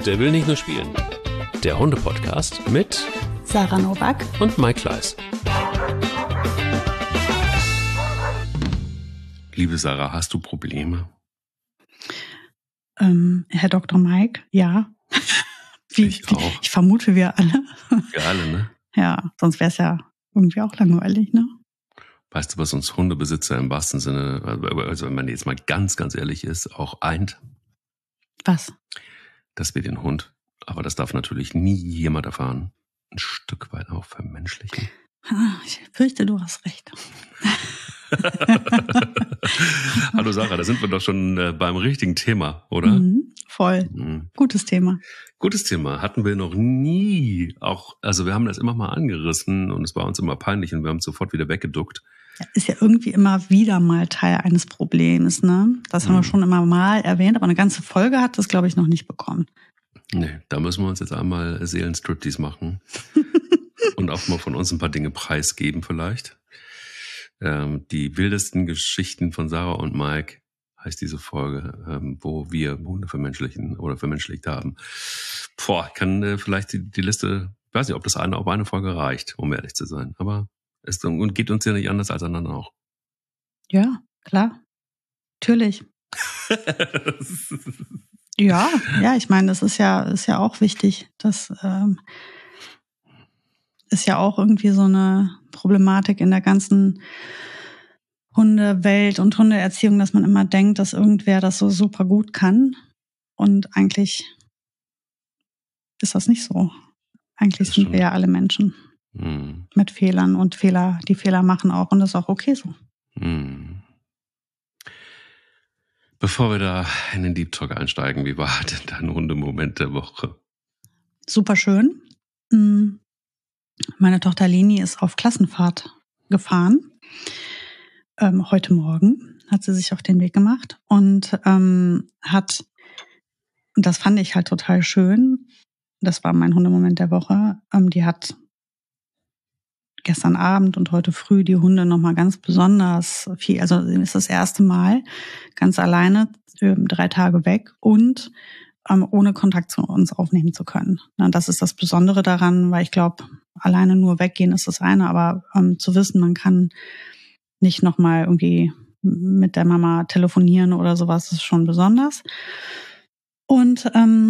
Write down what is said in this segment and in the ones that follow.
Der will nicht nur spielen. Der Hunde-Podcast mit Sarah Nowak und Mike Kleiss. Liebe Sarah, hast du Probleme? Herr Dr. Mike, ja. Ich auch. Ich vermute, wir alle. Wir alle, ne? Ja, sonst wäre es ja irgendwie auch langweilig, ne? Weißt du, was uns Hundebesitzer im wahrsten Sinne, also wenn man jetzt mal ganz, ganz ehrlich ist, auch eint? Was? Dass wir den Hund, aber das darf natürlich nie jemand erfahren, ein Stück weit auch vermenschlichen. Ich fürchte, du hast recht. Hallo Sarah, da sind wir doch schon beim richtigen Thema, oder? Voll. Gutes Thema. Gutes Thema. Hatten wir noch nie. Also wir haben das immer mal angerissen und es war uns immer peinlich und wir haben es sofort wieder weggeduckt. Ja, ist ja irgendwie immer wieder mal Teil eines Problems, ne? Das haben wir schon immer mal erwähnt, aber eine ganze Folge hat das, glaube ich, noch nicht bekommen. Nee, da müssen wir uns jetzt einmal Seelenstriptease machen und auch mal von uns ein paar Dinge preisgeben vielleicht. Die wildesten Geschichten von Sarah und Mike heißt diese Folge, wo wir Hunde vermenschlichen oder vermenschlicht haben. Ich kann vielleicht die Liste, ich weiß nicht, ob das auf eine Folge reicht, um ehrlich zu sein, aber es geht uns ja nicht anders als anderen auch. Ja, klar. Natürlich. Ja, ich meine, das ist ja auch wichtig. Das ist ja auch irgendwie so eine Problematik in der ganzen Hundewelt und Hundeerziehung, dass man immer denkt, dass irgendwer das so super gut kann. Und eigentlich ist das nicht so. Eigentlich sind wir ja alle Menschen mit Fehlern und die Fehler machen auch und das ist auch okay so. Bevor wir da in den Deep Talk einsteigen, wie war denn dein Hundemoment der Woche? Super schön. Meine Tochter Leni ist auf Klassenfahrt gefahren. Heute Morgen hat sie sich auf den Weg gemacht und und das fand ich halt total schön. Das war mein Hundemoment der Woche. Die hat gestern Abend und heute früh die Hunde nochmal ganz besonders viel, also ist das erste Mal ganz alleine 3 Tage weg und ohne Kontakt zu uns aufnehmen zu können. Das ist das Besondere daran, weil ich glaube, alleine nur weggehen ist das eine, aber zu wissen, man kann nicht nochmal irgendwie mit der Mama telefonieren oder sowas, ist schon besonders. Und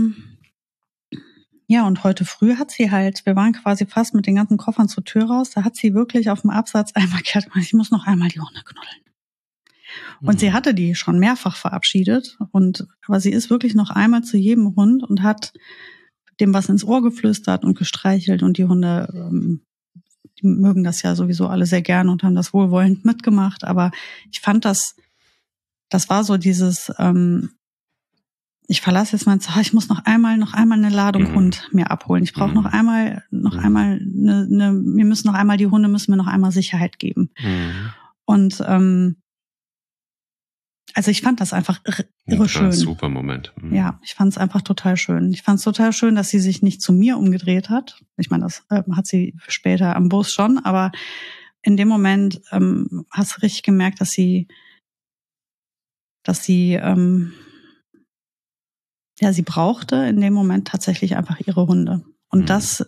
und heute früh hat sie halt, wir waren quasi fast mit den ganzen Koffern zur Tür raus, da hat sie wirklich auf dem Absatz einmal gehört, ich muss noch einmal die Hunde knuddeln. Und sie hatte die schon mehrfach verabschiedet, aber sie ist wirklich noch einmal zu jedem Hund und hat dem was ins Ohr geflüstert und gestreichelt und die Hunde, die mögen das ja sowieso alle sehr gerne und haben das wohlwollend mitgemacht, aber ich fand das war so dieses, ich verlasse jetzt mein Zuhause, ich muss noch einmal eine Ladung Hund mir abholen. Ich brauche noch einmal wir müssen noch einmal, die Hunde müssen mir noch einmal Sicherheit geben. Und also ich fand das einfach irre schön. Super Moment. Ja, ich fand es einfach total schön. Ich fand es total schön, dass sie sich nicht zu mir umgedreht hat. Ich meine, das hat sie später am Bus schon, aber in dem Moment hast du richtig gemerkt, dass sie sie brauchte in dem Moment tatsächlich einfach ihre Hunde. Und das,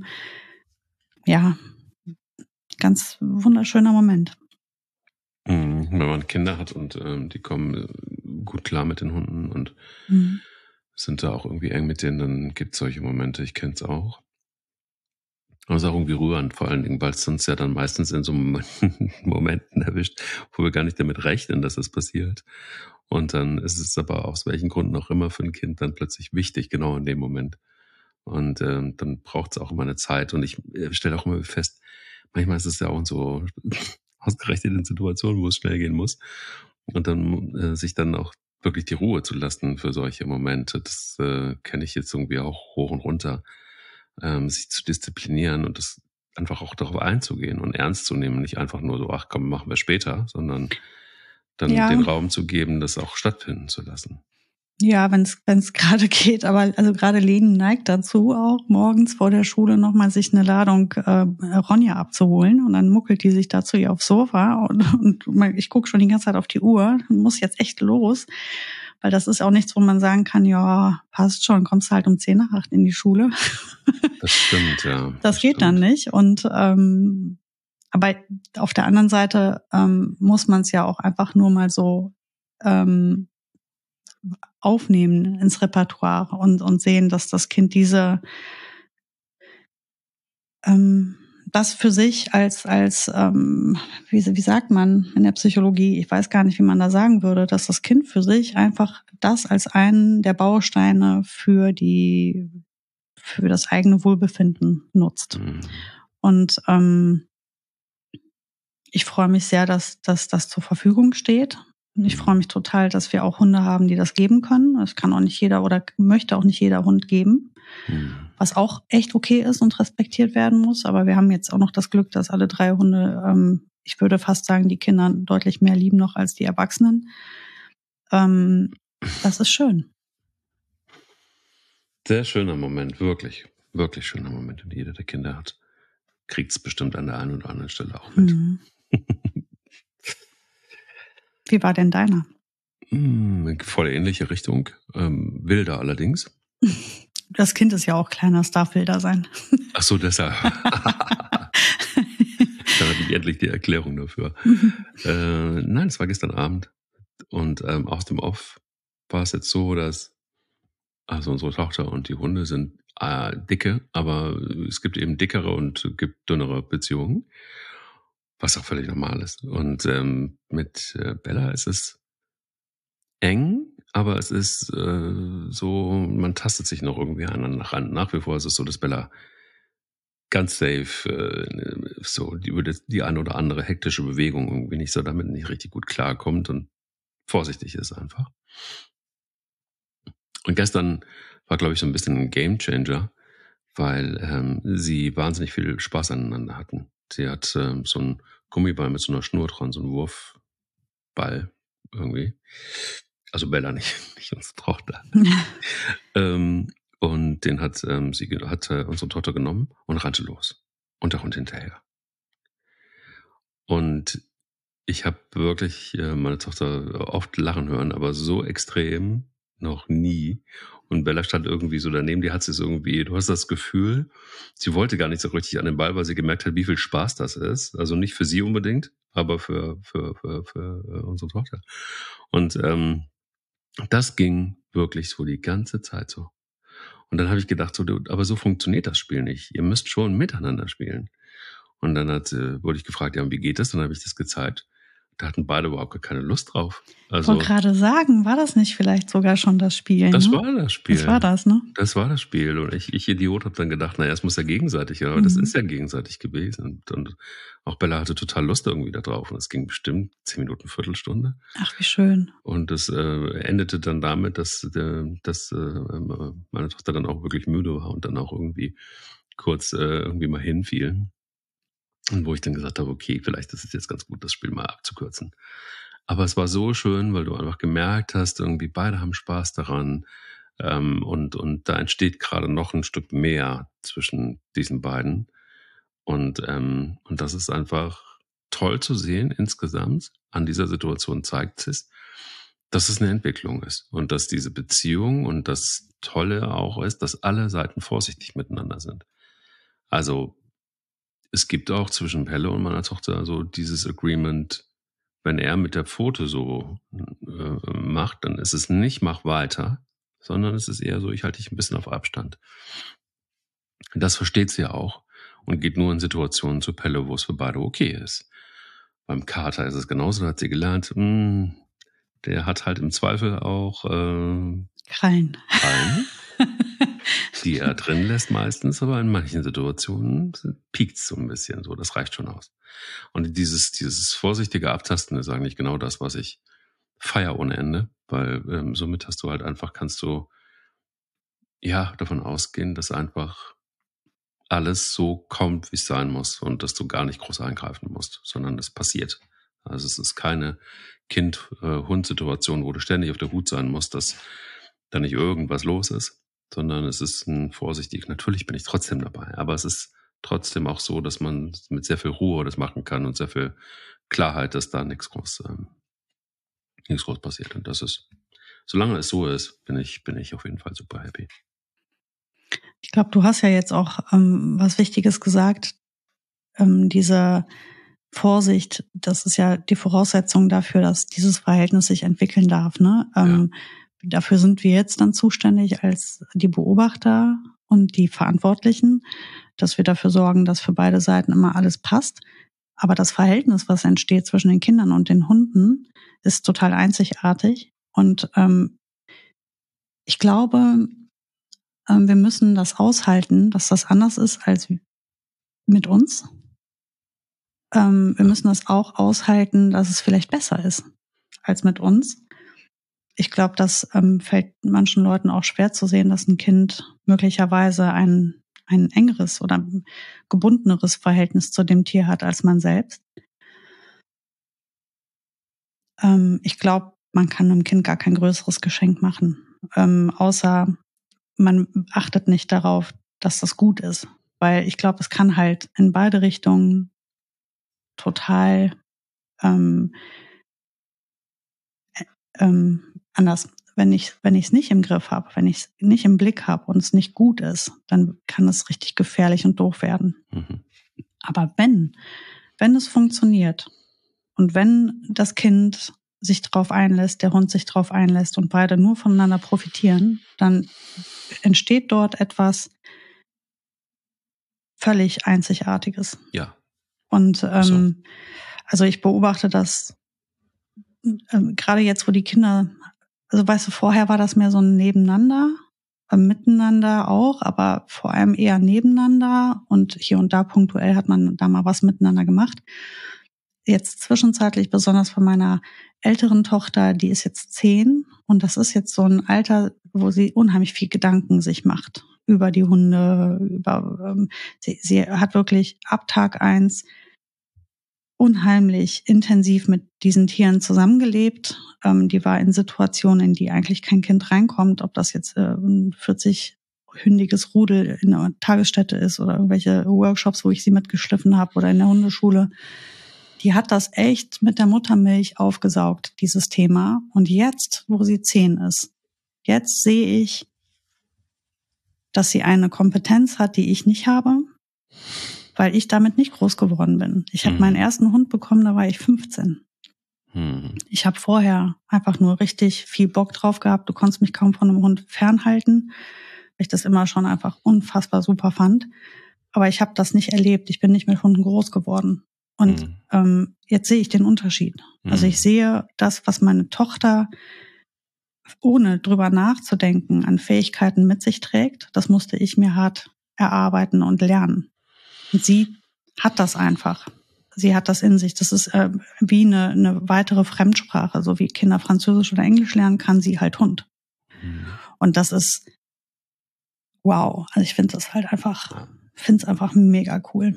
ganz wunderschöner Moment. Wenn man Kinder hat und die kommen gut klar mit den Hunden und sind da auch irgendwie eng mit denen, dann gibt es solche Momente. Ich kenne es auch. Aber es ist auch irgendwie rührend, vor allen Dingen, weil es uns ja dann meistens in so Momenten erwischt, wo wir gar nicht damit rechnen, dass das passiert. Und dann ist es aber aus welchen Gründen auch immer für ein Kind dann plötzlich wichtig, genau in dem Moment. Und dann braucht es auch immer eine Zeit. Und ich stelle auch immer fest, manchmal ist es ja auch so ausgerechnet in Situationen, wo es schnell gehen muss. Und dann sich dann auch wirklich die Ruhe zu lassen für solche Momente. Das kenne ich jetzt irgendwie auch hoch und runter. Sich zu disziplinieren und das einfach auch darauf einzugehen und ernst zu nehmen. Nicht einfach nur so, ach komm, machen wir später, sondern dann den Raum zu geben, das auch stattfinden zu lassen. Ja, wenn es gerade geht, aber also gerade Leni neigt dazu auch, morgens vor der Schule nochmal sich eine Ladung Ronja abzuholen und dann muckelt die sich dazu ihr aufs Sofa und ich gucke schon die ganze Zeit auf die Uhr, muss jetzt echt los. Weil das ist auch nichts, wo man sagen kann, ja, passt schon, kommst halt um 7:50 in die Schule. Das stimmt, ja. Das geht dann nicht. Und aber auf der anderen Seite muss man es ja auch einfach nur mal so aufnehmen ins Repertoire und sehen, dass das Kind das für sich als wie sagt man in der Psychologie, ich weiß gar nicht, wie man da sagen würde, dass das Kind für sich einfach das als einen der Bausteine für das eigene Wohlbefinden nutzt. Mhm. Und ich freue mich sehr, dass das zur Verfügung steht. Und ich freue mich total, dass wir auch Hunde haben, die das geben können. Das kann auch nicht jeder oder möchte auch nicht jeder Hund geben. Was auch echt okay ist und respektiert werden muss. Aber wir haben jetzt auch noch das Glück, dass alle 3 Hunde, ich würde fast sagen, die Kinder deutlich mehr lieben noch als die Erwachsenen. Das ist schön. Sehr schöner Moment, wirklich, wirklich schöner Moment. Und jeder, der Kinder hat, kriegt es bestimmt an der einen oder anderen Stelle auch mit. Wie war denn deiner? Voll ähnliche Richtung. Wilder allerdings. Das Kind ist ja auch kleiner, es darf wilder sein. Ach so, deshalb. Dann habe ich endlich die Erklärung dafür. Nein, es war gestern Abend. Und aus dem Off war es jetzt so, dass also unsere Tochter und die Hunde sind dicke, aber es gibt eben dickere und gibt dünnere Beziehungen, was auch völlig normal ist. Und mit Bella ist es eng, aber es ist so, man tastet sich noch irgendwie aneinander ran. Nach wie vor ist es so, dass Bella ganz safe so über die eine oder andere hektische Bewegung irgendwie nicht so damit nicht richtig gut klarkommt und vorsichtig ist einfach. Und gestern war, glaube ich, so ein bisschen ein Gamechanger, weil sie wahnsinnig viel Spaß aneinander hatten. Sie hat so einen Gummiball mit so einer Schnur dran, so einen Wurfball irgendwie. Also Bella nicht unsere Tochter. Und den hat unsere Tochter genommen und rannte los. Und der Hund hinterher. Und ich habe wirklich meine Tochter oft lachen hören, aber so extrem noch nie. Und Bella stand irgendwie so daneben, die hat es irgendwie, du hast das Gefühl, sie wollte gar nicht so richtig an den Ball, weil sie gemerkt hat, wie viel Spaß das ist. Also nicht für sie unbedingt, aber für unsere Tochter. Und das ging wirklich so die ganze Zeit so. Und dann habe ich gedacht, so, aber so funktioniert das Spiel nicht. Ihr müsst schon miteinander spielen. Und dann wurde ich gefragt, ja, und wie geht das? Dann habe ich das gezeigt. Da hatten beide überhaupt gar keine Lust drauf. Also, ich wollte gerade sagen, war das nicht vielleicht sogar schon das Spiel? Das ne? war das Spiel. Das war das, ne? Das war das Spiel. Und ich Idiot, habe dann gedacht, naja, es muss ja gegenseitig, aber das ist ja gegenseitig gewesen. Und auch Bella hatte total Lust irgendwie da drauf. Und es ging bestimmt 10 Minuten, Viertelstunde. Ach, wie schön. Und das endete dann damit, dass meine Tochter dann auch wirklich müde war und dann auch irgendwie kurz irgendwie mal hinfiel. Und wo ich dann gesagt habe, okay, vielleicht ist es jetzt ganz gut, das Spiel mal abzukürzen. Aber es war so schön, weil du einfach gemerkt hast, irgendwie beide haben Spaß daran. Und da entsteht gerade noch ein Stück mehr zwischen diesen beiden. Und das ist einfach toll zu sehen insgesamt. An dieser Situation zeigt es, dass es eine Entwicklung ist. Und dass diese Beziehung und das Tolle auch ist, dass alle Seiten vorsichtig miteinander sind. Also es gibt auch zwischen Pelle und meiner Tochter so dieses Agreement, wenn er mit der Pfote so macht, dann ist es nicht mach weiter, sondern es ist eher so, ich halte dich ein bisschen auf Abstand. Das versteht sie auch und geht nur in Situationen zu Pelle, wo es für beide okay ist. Beim Kater ist es genauso, da hat sie gelernt, der hat halt im Zweifel auch Krallen. Die er drin lässt meistens, aber in manchen Situationen piekt es so ein bisschen so, das reicht schon aus. Und dieses vorsichtige Abtasten ist eigentlich genau das, was ich feier ohne Ende, weil somit kannst du ja davon ausgehen, dass einfach alles so kommt, wie es sein muss und dass du gar nicht groß eingreifen musst, sondern es passiert. Also es ist keine Kind-Hund-Situation, wo du ständig auf der Hut sein musst, dass da nicht irgendwas los ist, sondern es ist ein vorsichtig, natürlich bin ich trotzdem dabei, aber es ist trotzdem auch so, dass man mit sehr viel Ruhe das machen kann und sehr viel Klarheit, dass da nichts groß passiert. Und das ist solange es so ist, bin ich auf jeden Fall super happy. Ich glaube, du hast ja jetzt auch was Wichtiges gesagt. Diese Vorsicht, das ist ja die Voraussetzung dafür, dass dieses Verhältnis sich entwickeln darf. Ne? Dafür sind wir jetzt dann zuständig als die Beobachter und die Verantwortlichen, dass wir dafür sorgen, dass für beide Seiten immer alles passt. Aber das Verhältnis, was entsteht zwischen den Kindern und den Hunden, ist total einzigartig. Und ich glaube, wir müssen das aushalten, dass das anders ist als mit uns. Wir müssen das auch aushalten, dass es vielleicht besser ist als mit uns. Ich glaube, das fällt manchen Leuten auch schwer zu sehen, dass ein Kind möglicherweise ein engeres oder gebundeneres Verhältnis zu dem Tier hat als man selbst. Ich glaube, man kann einem Kind gar kein größeres Geschenk machen, außer man achtet nicht darauf, dass das gut ist. Weil ich glaube, es kann halt in beide Richtungen total anders. Wenn ich es nicht im Griff habe, wenn ich es nicht im Blick habe und es nicht gut ist, dann kann es richtig gefährlich und doof werden. Mhm. Aber wenn es funktioniert und wenn das Kind sich drauf einlässt, der Hund sich drauf einlässt und beide nur voneinander profitieren, dann entsteht dort etwas völlig Einzigartiges. Ja. Und also ich beobachte das gerade jetzt, wo die Kinder, also weißt du, vorher war das mehr so ein Nebeneinander, miteinander auch, aber vor allem eher nebeneinander und hier und da punktuell hat man da mal was miteinander gemacht. Jetzt zwischenzeitlich, besonders von meiner älteren Tochter, die ist jetzt 10 und das ist jetzt so ein Alter, wo sie unheimlich viel Gedanken sich macht über die Hunde, sie hat wirklich ab Tag 1 unheimlich intensiv mit diesen Tieren zusammengelebt. Die war in Situationen, in die eigentlich kein Kind reinkommt, ob das jetzt ein 40-hündiges Rudel in einer Tagesstätte ist oder irgendwelche Workshops, wo ich sie mitgeschliffen habe oder in der Hundeschule. Die hat das echt mit der Muttermilch aufgesaugt, dieses Thema. Und jetzt, wo sie 10 ist, jetzt sehe ich, dass sie eine Kompetenz hat, die ich nicht habe, weil ich damit nicht groß geworden bin. Ich habe meinen ersten Hund bekommen, da war ich 15. Ich habe vorher einfach nur richtig viel Bock drauf gehabt. Du konntest mich kaum von einem Hund fernhalten, weil ich das immer schon einfach unfassbar super fand. Aber ich habe das nicht erlebt. Ich bin nicht mit Hunden groß geworden. Und jetzt sehe ich den Unterschied. Also ich sehe das, was meine Tochter ohne drüber nachzudenken an Fähigkeiten mit sich trägt. Das musste ich mir hart erarbeiten und lernen. Und sie hat das einfach. Sie hat das in sich. Das ist wie eine weitere Fremdsprache. So wie Kinder Französisch oder Englisch lernen, kann sie halt Hund. Und das ist wow. Also ich finde das halt einfach, finde es einfach mega cool.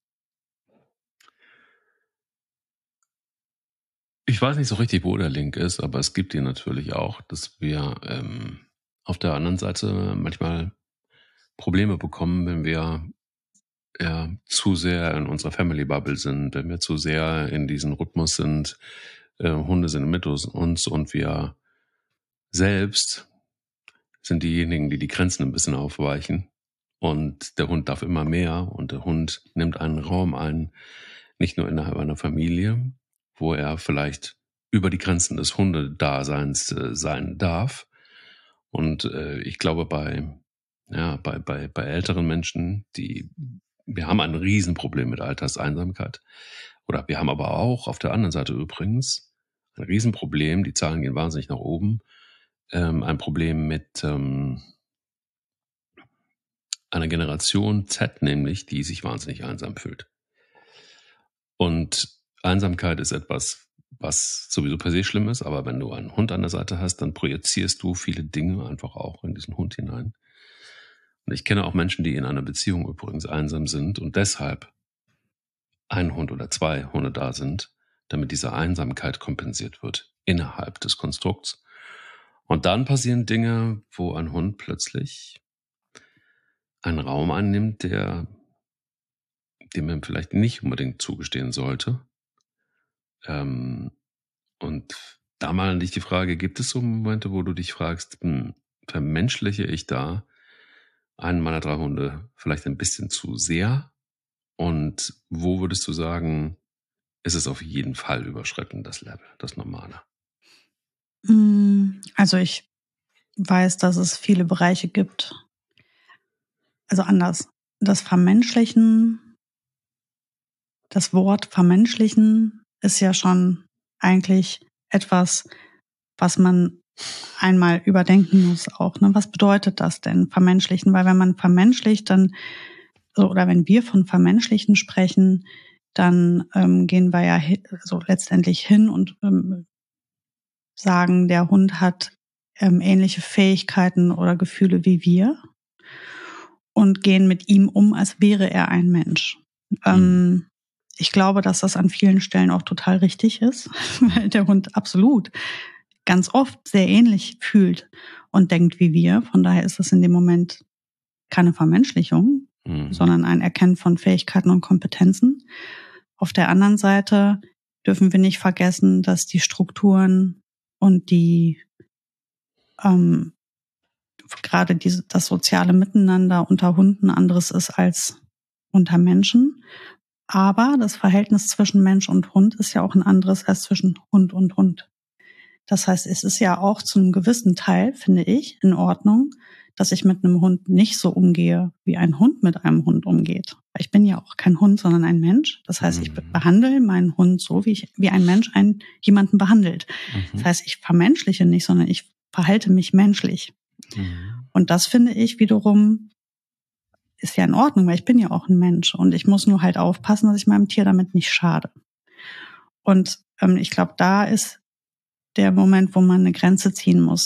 Ich weiß nicht so richtig, wo der Link ist, aber es gibt ihn natürlich auch, dass wir auf der anderen Seite manchmal Probleme bekommen, wenn wir zu sehr in unserer Family Bubble sind, wenn wir zu sehr in diesem Rhythmus sind, Hunde sind mit uns und wir selbst sind diejenigen, die die Grenzen ein bisschen aufweichen und der Hund darf immer mehr und der Hund nimmt einen Raum ein, nicht nur innerhalb einer Familie, wo er vielleicht über die Grenzen des Hundedaseins sein darf. Und ich glaube, bei älteren Menschen, wir haben ein Riesenproblem mit Alterseinsamkeit. Oder wir haben aber auch auf der anderen Seite übrigens ein Riesenproblem, die Zahlen gehen wahnsinnig nach oben, ein Problem mit einer Generation Z, nämlich, die sich wahnsinnig einsam fühlt. Und Einsamkeit ist etwas, was sowieso per se schlimm ist, aber wenn du einen Hund an der Seite hast, dann projizierst du viele Dinge einfach auch in diesen Hund hinein. Und ich kenne auch Menschen, die in einer Beziehung übrigens einsam sind und deshalb ein Hund oder 2 Hunde da sind, damit diese Einsamkeit kompensiert wird innerhalb des Konstrukts. Und dann passieren Dinge, wo ein Hund plötzlich einen Raum einnimmt, dem man vielleicht nicht unbedingt zugestehen sollte. Und da mal an dich die Frage, gibt es so Momente, wo du dich fragst, vermenschliche ich da einen meiner 3 Hunde vielleicht ein bisschen zu sehr? Und wo würdest du sagen, ist es auf jeden Fall überschritten, das Level, das Normale? Also ich weiß, dass es viele Bereiche gibt. Also anders. Das Vermenschlichen, das Wort Vermenschlichen ist ja schon eigentlich etwas, was man einmal überdenken muss auch. Ne? Was bedeutet das denn, vermenschlichen? Weil wenn man vermenschlicht, dann, oder wenn wir von vermenschlichen sprechen, dann gehen wir ja so letztendlich hin und sagen, der Hund hat ähnliche Fähigkeiten oder Gefühle wie wir und gehen mit ihm um, als wäre er ein Mensch. Ich glaube, dass das an vielen Stellen auch total richtig ist, weil der Hund absolut ganz oft sehr ähnlich fühlt und denkt wie wir. Von daher ist das in dem Moment keine Vermenschlichung, sondern ein Erkennen von Fähigkeiten und Kompetenzen. Auf der anderen Seite dürfen wir nicht vergessen, dass die Strukturen und die gerade das soziale Miteinander unter Hunden anderes ist als unter Menschen. Aber das Verhältnis zwischen Mensch und Hund ist ja auch ein anderes als zwischen Hund und Hund. Das heißt, es ist ja auch zu einem gewissen Teil, finde ich, in Ordnung, dass ich mit einem Hund nicht so umgehe, wie ein Hund mit einem Hund umgeht. Ich bin ja auch kein Hund, sondern ein Mensch. Das heißt, ich behandle meinen Hund so, wie ein Mensch jemanden behandelt. Das heißt, ich vermenschliche nicht, sondern ich verhalte mich menschlich. Und das finde ich wiederum ist ja in Ordnung, weil ich bin ja auch ein Mensch und ich muss nur halt aufpassen, dass ich meinem Tier damit nicht schade. Und ich glaube, da ist der Moment, wo man eine Grenze ziehen muss.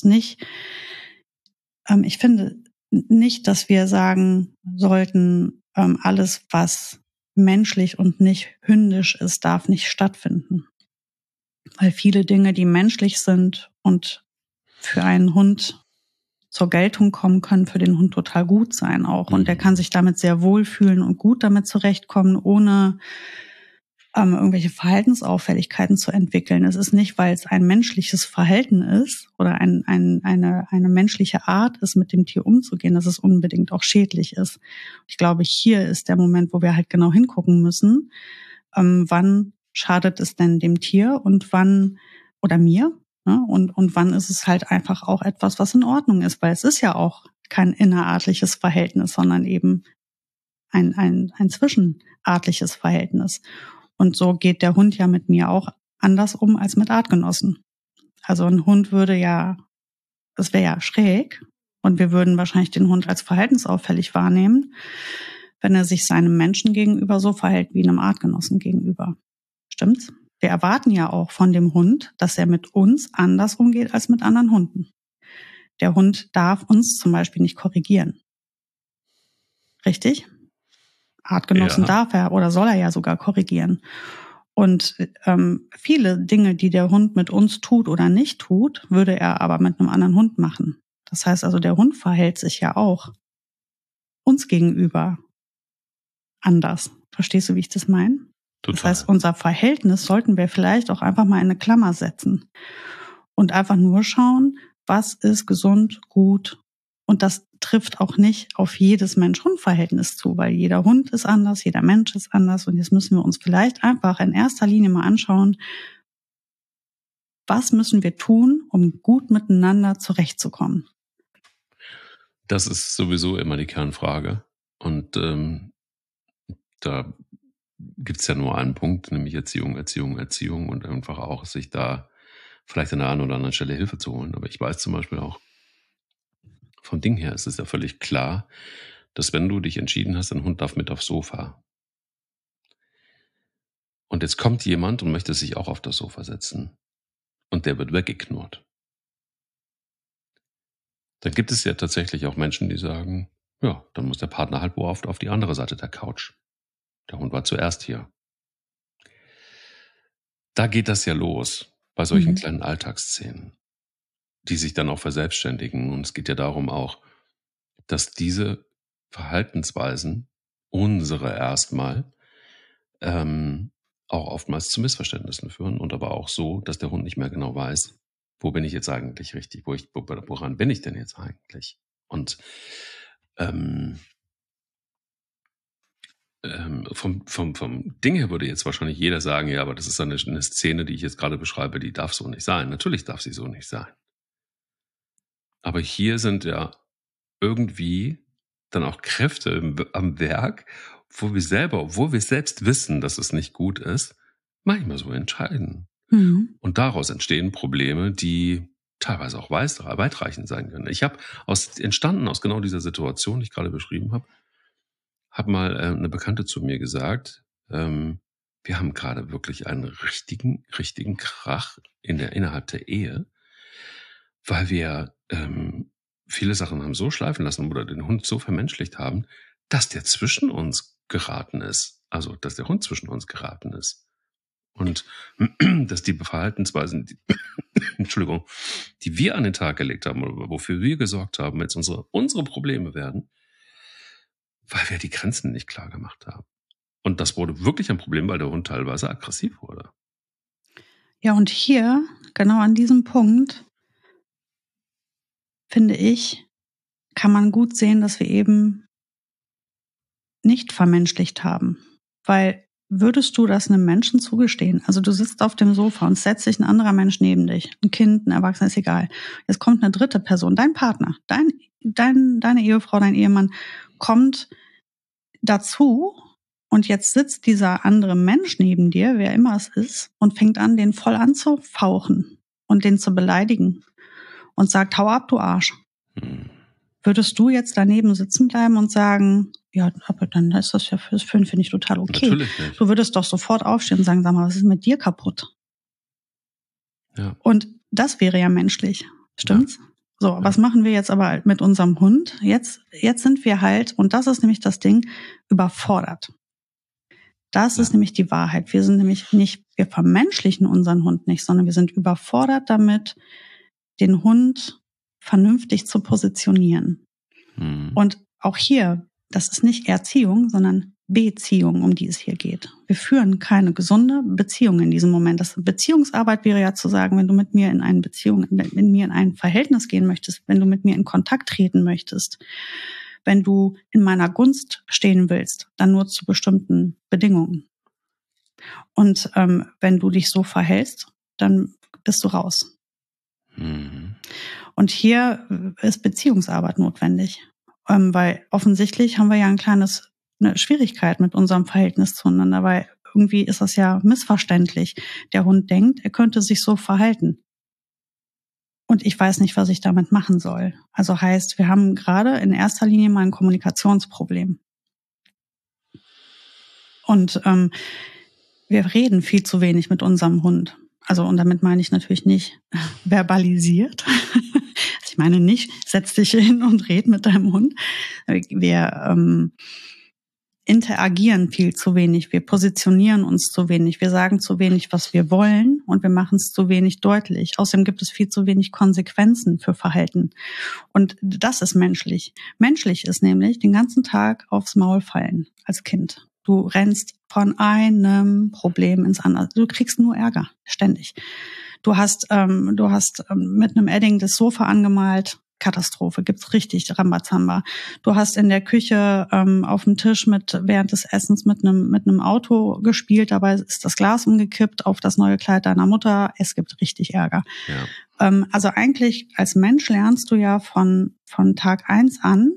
Ich finde nicht, dass wir sagen sollten, alles, was menschlich und nicht hündisch ist, darf nicht stattfinden. Weil viele Dinge, die menschlich sind und für einen Hund zur Geltung kommen, können für den Hund total gut sein auch. Und der kann sich damit sehr wohlfühlen und gut damit zurechtkommen, ohne irgendwelche Verhaltensauffälligkeiten zu entwickeln. Es ist nicht, weil es ein menschliches Verhalten ist oder eine menschliche Art ist, mit dem Tier umzugehen, dass es unbedingt auch schädlich ist. Ich glaube, hier ist der Moment, wo wir halt genau hingucken müssen, wann schadet es denn dem Tier und wann oder mir, ne? Und wann ist es halt einfach auch etwas, was in Ordnung ist, weil es ist ja auch kein innerartliches Verhältnis, sondern eben ein zwischenartliches Verhältnis. Und so geht der Hund ja mit mir auch anders um als mit Artgenossen. Also ein Hund das wäre ja schräg und wir würden wahrscheinlich den Hund als verhaltensauffällig wahrnehmen, wenn er sich seinem Menschen gegenüber so verhält wie einem Artgenossen gegenüber. Stimmt's? Wir erwarten ja auch von dem Hund, dass er mit uns anders umgeht als mit anderen Hunden. Der Hund darf uns zum Beispiel nicht korrigieren. Richtig? Artgenossen darf er oder soll er ja sogar korrigieren. Und viele Dinge, die der Hund mit uns tut oder nicht tut, würde er aber mit einem anderen Hund machen. Das heißt also, der Hund verhält sich ja auch uns gegenüber anders. Verstehst du, wie ich das meine? Total. Das heißt, unser Verhältnis sollten wir vielleicht auch einfach mal in eine Klammer setzen und einfach nur schauen, was ist gesund, gut. Und das trifft auch nicht auf jedes Mensch-Hund-Verhältnis zu, weil jeder Hund ist anders, jeder Mensch ist anders. Und jetzt müssen wir uns vielleicht einfach in erster Linie mal anschauen, was müssen wir tun, um gut miteinander zurechtzukommen? Das ist sowieso immer die Kernfrage. Und da gibt es ja nur einen Punkt, nämlich Erziehung, Erziehung, Erziehung und einfach auch sich da vielleicht an der einen oder anderen Stelle Hilfe zu holen. Aber ich weiß zum Beispiel auch, vom Ding her ist es ja völlig klar, dass wenn du dich entschieden hast, ein Hund darf mit aufs Sofa. Und jetzt kommt jemand und möchte sich auch auf das Sofa setzen. Und der wird weggeknurrt. Dann gibt es ja tatsächlich auch Menschen, die sagen, ja, dann muss der Partner halt wohl auf die andere Seite der Couch. Der Hund war zuerst hier. Da geht das ja los, bei solchen kleinen Alltagsszenen, die sich dann auch verselbstständigen. Und es geht ja darum auch, dass diese Verhaltensweisen, unsere erstmal, auch oftmals zu Missverständnissen führen und aber auch so, dass der Hund nicht mehr genau weiß, wo bin ich jetzt eigentlich richtig? Woran bin ich denn jetzt eigentlich? Und vom Ding her würde jetzt wahrscheinlich jeder sagen, ja, aber das ist eine Szene, die ich jetzt gerade beschreibe, die darf so nicht sein. Natürlich darf sie so nicht sein. Aber hier sind ja irgendwie dann auch Kräfte am Werk, wo wir selber, obwohl wir selbst wissen, dass es nicht gut ist, manchmal so entscheiden. Mhm. Und daraus entstehen Probleme, die teilweise auch weitreichend sein können. Ich habe entstanden aus genau dieser Situation, die ich gerade beschrieben habe, hat mal eine Bekannte zu mir gesagt, wir haben gerade wirklich einen richtigen Krach innerhalb der Ehe, weil wir viele Sachen haben so schleifen lassen oder den Hund so vermenschlicht haben, dass der zwischen uns geraten ist. Also, dass der Hund zwischen uns geraten ist. Und dass die Verhaltensweisen, Entschuldigung, die wir an den Tag gelegt haben oder wofür wir gesorgt haben, jetzt unsere Probleme werden, weil wir die Grenzen nicht klar gemacht haben. Und das wurde wirklich ein Problem, weil der Hund teilweise aggressiv wurde. Ja, und hier, genau an diesem Punkt, finde ich, kann man gut sehen, dass wir eben nicht vermenschlicht haben. Weil würdest du das einem Menschen zugestehen? Also du sitzt auf dem Sofa und setzt sich ein anderer Mensch neben dich, ein Kind, ein Erwachsener, ist egal. Jetzt kommt eine dritte Person, dein Partner, deine Ehefrau, dein Ehemann kommt dazu und jetzt sitzt dieser andere Mensch neben dir, wer immer es ist, und fängt an, den voll anzufauchen und den zu beleidigen und sagt, hau ab, du Arsch. Würdest du jetzt daneben sitzen bleiben und sagen, ja, aber dann ist das ja finde ich total okay. Natürlich nicht. Du würdest doch sofort aufstehen und sagen, sag mal, was ist mit dir kaputt? Ja. Und das wäre ja menschlich, stimmt's? Ja. So, Ja. Was machen wir jetzt aber mit unserem Hund? Jetzt sind wir halt, und das ist nämlich das Ding, überfordert. Das ist nämlich die Wahrheit. Wir sind nämlich wir vermenschlichen unseren Hund nicht, sondern wir sind überfordert damit, den Hund vernünftig zu positionieren. Und auch hier, das ist nicht Erziehung, sondern Beziehung, um die es hier geht. Wir führen keine gesunde Beziehung in diesem Moment. Beziehungsarbeit wäre ja zu sagen, wenn du mit mir in eine Beziehung, mit mir in ein Verhältnis gehen möchtest, wenn du mit mir in Kontakt treten möchtest, wenn du in meiner Gunst stehen willst, dann nur zu bestimmten Bedingungen. Und wenn du dich so verhältst, dann bist du raus. Und hier ist Beziehungsarbeit notwendig, weil offensichtlich haben wir ja eine Schwierigkeit mit unserem Verhältnis zueinander, weil irgendwie ist das ja missverständlich. Der Hund denkt, er könnte sich so verhalten. Und ich weiß nicht, was ich damit machen soll. Also heißt, wir haben gerade in erster Linie mal ein Kommunikationsproblem. Und wir reden viel zu wenig mit unserem Hund. Also, und damit meine ich natürlich nicht verbalisiert. Ich meine nicht, setz dich hin und red mit deinem Hund. Wir interagieren viel zu wenig. Wir positionieren uns zu wenig. Wir sagen zu wenig, was wir wollen, und wir machen es zu wenig deutlich. Außerdem gibt es viel zu wenig Konsequenzen für Verhalten. Und das ist menschlich. Menschlich ist nämlich den ganzen Tag aufs Maul fallen als Kind. Du rennst von einem Problem ins andere. Du kriegst nur Ärger, ständig. Du hast mit einem Edding das Sofa angemalt. Katastrophe, gibt's richtig Rambazamba. Du hast in der Küche auf dem Tisch während des Essens mit einem Auto gespielt, dabei ist das Glas umgekippt auf das neue Kleid deiner Mutter. Es gibt richtig Ärger. Ja. Also eigentlich als Mensch lernst du ja von Tag 1 an,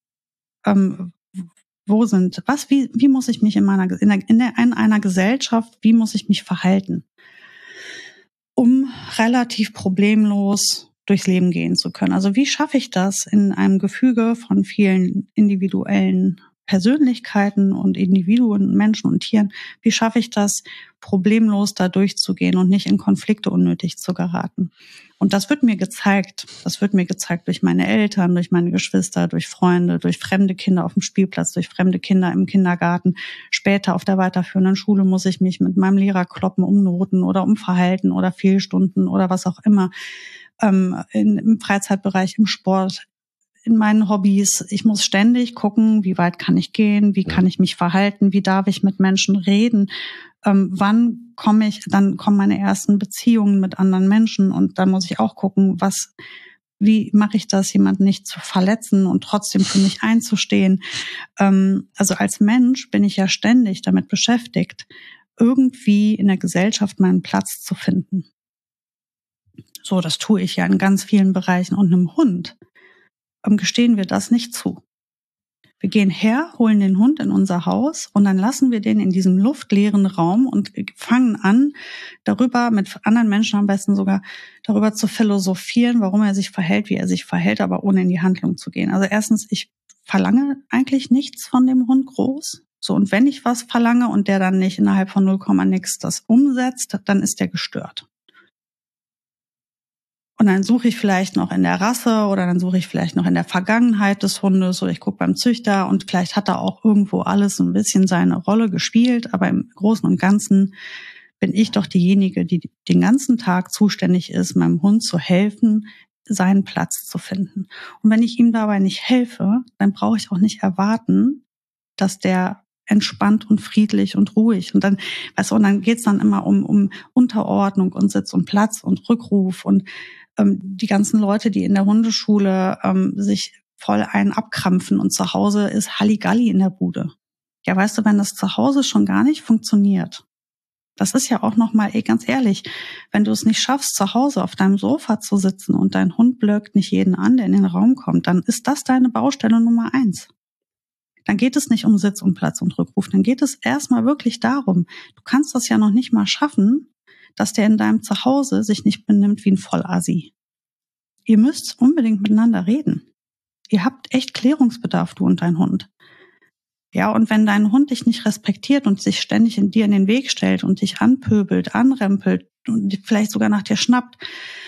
wie muss ich mich in einer Gesellschaft, wie muss ich mich verhalten, um relativ problemlos durchs Leben gehen zu können. Also wie schaffe ich das in einem Gefüge von vielen individuellen Persönlichkeiten und Individuen, Menschen und Tieren? Wie schaffe ich das, problemlos da durchzugehen und nicht in Konflikte unnötig zu geraten? Und das wird mir gezeigt. Das wird mir gezeigt durch meine Eltern, durch meine Geschwister, durch Freunde, durch fremde Kinder auf dem Spielplatz, durch fremde Kinder im Kindergarten. Später auf der weiterführenden Schule muss ich mich mit meinem Lehrer kloppen um Noten oder um Verhalten oder Fehlstunden oder was auch immer. Im Freizeitbereich, im Sport, in meinen Hobbys. Ich muss ständig gucken, wie weit kann ich gehen, wie kann ich mich verhalten, wie darf ich mit Menschen reden, wann dann kommen meine ersten Beziehungen mit anderen Menschen und dann muss ich auch gucken, wie mache ich das, jemanden nicht zu verletzen und trotzdem für mich einzustehen. Also als Mensch bin ich ja ständig damit beschäftigt, irgendwie in der Gesellschaft meinen Platz zu finden. So, das tue ich ja in ganz vielen Bereichen. Und einem Hund gestehen wir das nicht zu. Wir gehen her, holen den Hund in unser Haus und dann lassen wir den in diesem luftleeren Raum und fangen an, darüber mit anderen Menschen am besten sogar darüber zu philosophieren, warum er sich verhält, wie er sich verhält, aber ohne in die Handlung zu gehen. Also erstens, ich verlange eigentlich nichts von dem Hund groß. So, und wenn ich was verlange und der dann nicht innerhalb von 0, nix das umsetzt, dann ist der gestört. Und dann suche ich vielleicht noch in der Rasse oder dann suche ich vielleicht noch in der Vergangenheit des Hundes oder ich gucke beim Züchter und vielleicht hat er auch irgendwo alles ein bisschen seine Rolle gespielt, aber im Großen und Ganzen bin ich doch diejenige, die den ganzen Tag zuständig ist, meinem Hund zu helfen, seinen Platz zu finden. Und wenn ich ihm dabei nicht helfe, dann brauche ich auch nicht erwarten, dass der entspannt und friedlich und ruhig. Und dann, und dann geht's dann immer um Unterordnung und Sitz und Platz und Rückruf und die ganzen Leute, die in der Hundeschule sich voll einen abkrampfen und zu Hause ist Halligalli in der Bude. Ja, weißt du, wenn das zu Hause schon gar nicht funktioniert, das ist ja auch nochmal, ganz ehrlich, wenn du es nicht schaffst, zu Hause auf deinem Sofa zu sitzen und dein Hund blökt nicht jeden an, der in den Raum kommt, dann ist das deine Baustelle Nummer 1. Dann geht es nicht um Sitz und Platz und Rückruf. Dann geht es erstmal wirklich darum, du kannst das ja noch nicht mal schaffen, dass der in deinem Zuhause sich nicht benimmt wie ein Vollassi. Ihr müsst unbedingt miteinander reden. Ihr habt echt Klärungsbedarf, du und dein Hund. Ja, und wenn dein Hund dich nicht respektiert und sich ständig in dir in den Weg stellt und dich anpöbelt, anrempelt und vielleicht sogar nach dir schnappt,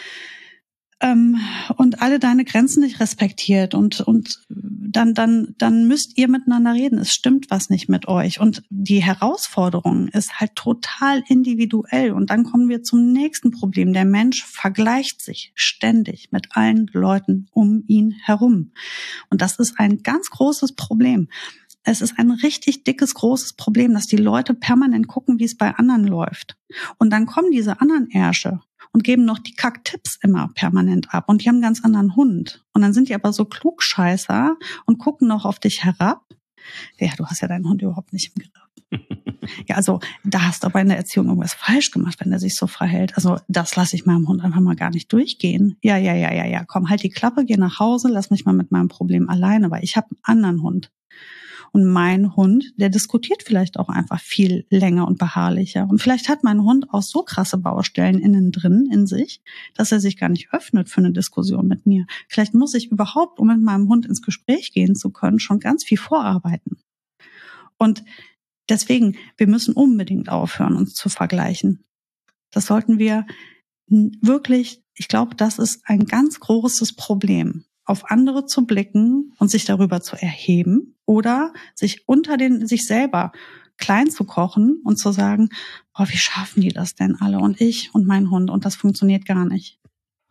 und alle deine Grenzen nicht respektiert und dann müsst ihr miteinander reden. Es stimmt was nicht mit euch. Und die Herausforderung ist halt total individuell. Und dann kommen wir zum nächsten Problem. Der Mensch vergleicht sich ständig mit allen Leuten um ihn herum. Und das ist ein ganz großes Problem. Es ist ein richtig dickes, großes Problem, dass die Leute permanent gucken, wie es bei anderen läuft. Und dann kommen diese anderen Ärsche und geben noch die Kacktipps immer permanent ab. Und die haben einen ganz anderen Hund. Und dann sind die aber so Klugscheißer und gucken noch auf dich herab. Ja, du hast ja deinen Hund überhaupt nicht im Griff. Ja, also da hast du aber in der Erziehung irgendwas falsch gemacht, wenn er sich so verhält. Also das lasse ich meinem Hund einfach mal gar nicht durchgehen. Ja, komm, halt die Klappe, geh nach Hause, lass mich mal mit meinem Problem alleine, weil ich habe einen anderen Hund. Und mein Hund, der diskutiert vielleicht auch einfach viel länger und beharrlicher. Und vielleicht hat mein Hund auch so krasse Baustellen innen drin in sich, dass er sich gar nicht öffnet für eine Diskussion mit mir. Vielleicht muss ich überhaupt, um mit meinem Hund ins Gespräch gehen zu können, schon ganz viel vorarbeiten. Und deswegen, wir müssen unbedingt aufhören, uns zu vergleichen. Das sollten wir wirklich, ich glaube, das ist ein ganz großes Problem, auf andere zu blicken und sich darüber zu erheben oder sich sich selber klein zu kochen und zu sagen, oh, wie schaffen die das denn alle und ich und mein Hund und das funktioniert gar nicht.